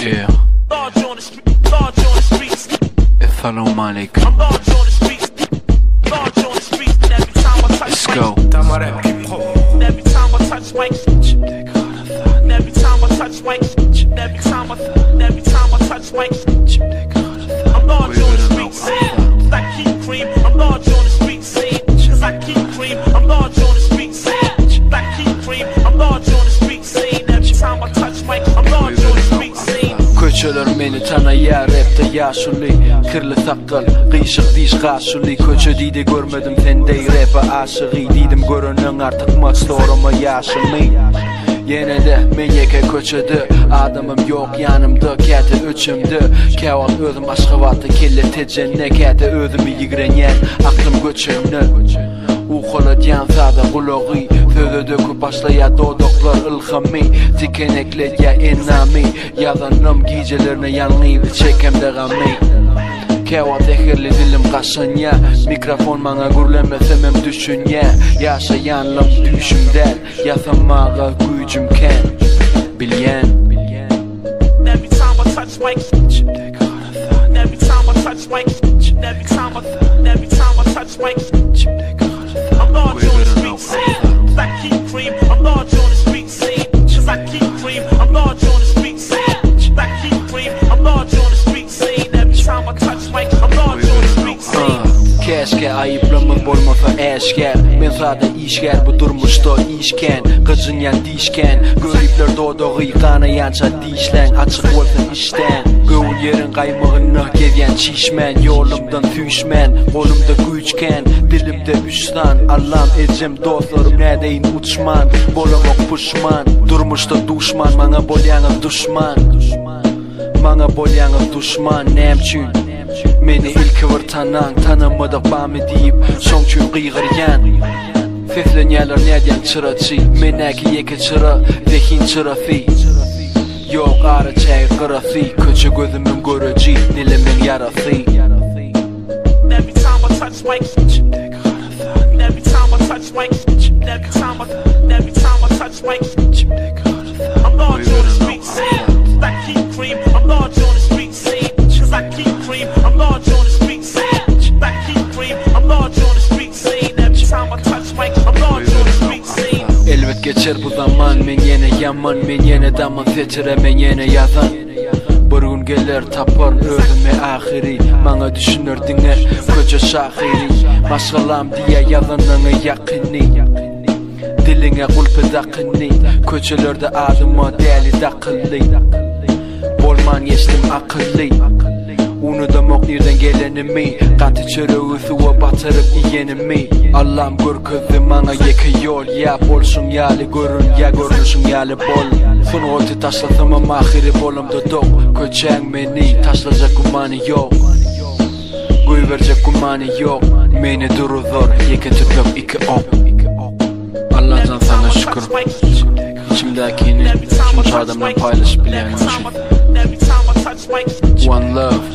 Yeah. Assalamu alaikum. Let's go. Every time I touch mic, every time I touch mic, every time I touch mic, I'm large on the street scene. 'Cause I keep cream, I'm large on the street scene. 'Cause I keep cream, I'm large on the street scene. I keep cream, I'm large on the street scene. Every time I touch mic, I'm large on the street scene. Köçeler meni tanaya rapte yaşuli. Kirli sakkal, qiyşık diş qaşuli. Köçe deydi görmedim sendey rap'a aşığı. Deydim görünün artık maçlarıma yaşımı. Yine de men yeke köçedi. Adamım yok yanımda, kete üçümde. Keval özüm aşkı vatı kelle tecenne. Kete özümü yigrenyen, aklım göçümne. Uğulat yansada kulağı. Sözü döküp başlaya dodoklar ilhami. Tikenekle ya enami. Yazanım gecelerine yanlayıp çekemde gami. Kevat ehirli dilim kaşanya. Mikrofon bana gürlemesemem düşünye. Yaşayanlım düşümden. Yazamağa gücüm ken. Bilyen. Every time I touch mic, every time I touch mic, every time I touch mic, I'm large on the street scene. 'Cause I keep cream, I'm large on the street scene. 'Cause I keep cream, I'm large on the street scene. I keep cream, I'm large on the street scene. Every time I touch mic, I'm large on the street scene. Keşke ayıplamın bolmasa eşker. Men sade işker bu durmuşta işken. Kızın yan dişken. Görüpler doğduğu kanayança dişlen. Açık olsun işten. Gövül yerin kaymağını gezen çişmen. Yolumdan tüşmen. Kolumda güçken. Dilimde üstan. Allah'ım ecem dostlarım nedeyin uçman. Bolamak puşman. Durmuşta düşman. Bana bolyanız düşman. Bana bolyanız düşman. Nemçün meni ilk vırtanan tanımadık bami deyip soňçun qyğıryan. Seslenýärler nädýän çyraçy, menäki yeke çyra, zehin çyrafi. Yok ara çäy qırafy, köçe gözümün göreji, dilimin yarasy. Every time I touch mic, every time I touch mic, every time I touch mic, I'm large on the street scene. 'Cause I keep cream, I'm large on the street scene. 'Cause I keep cream, I'm large on the street scene. I keep cream, I'm large on the street scene. Every time I touch mic, I'm large on the street scene. Elbet geçer bu zaman, men yine yaman, men yine daman seçire, men yine yazan. Bir gün gelir tapar özüme ahiri. Bana düşünürdüne köçe şahiri. Maşgalam diye yazanını yakini. Diline kulpe dakini. Köçelerde adıma deli dakili. Bolman geçtim akılli. Onu da moknirden gelenimi. Katı çöreği suva batırıp iyenimi. Allah'ım görküzdü bana yeke yol. Ya bolsun yali görün, ya görünüşün yali bol. Son olti taşlasam ahiri bolumda dok. Köçen meni taşlayacak kumanı yok. Göy verecek kumanı yok. Meni duru zor, yeke tüplök iki ok. Allah'tan sana şükür. İçimdekini şunca adamla paylaşıp bilenim için. One love.